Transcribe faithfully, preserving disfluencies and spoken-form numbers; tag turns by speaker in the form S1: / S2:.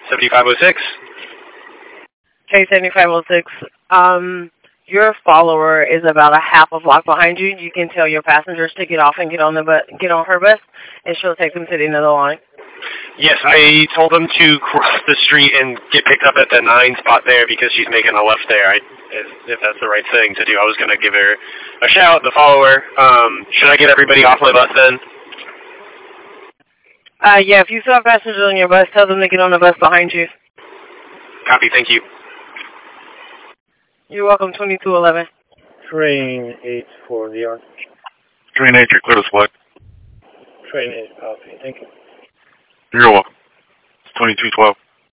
S1: seventy-five oh six.
S2: K seventy-five oh six. Um, your follower is about a half a block behind you. You can tell your passengers to get off and get on the bus, get on her bus, and she'll take them to the end of the line.
S1: Yes, I told them to cross the street and get picked up at the nine spot there because she's making a left there. I, if, if that's the right thing to do, I was going to give her a shout, the follower. Um, should I get everybody off my bus then?
S2: Uh, yeah, if you still have passengers on your bus, tell them to get on the bus behind you.
S1: Copy, thank you.
S2: You're welcome, twenty-two eleven.
S3: Train eight for the yard.
S4: Train eight, you're clear to select.
S3: Train eight, copy, thank you.
S4: You're welcome. It's twenty-two twelve.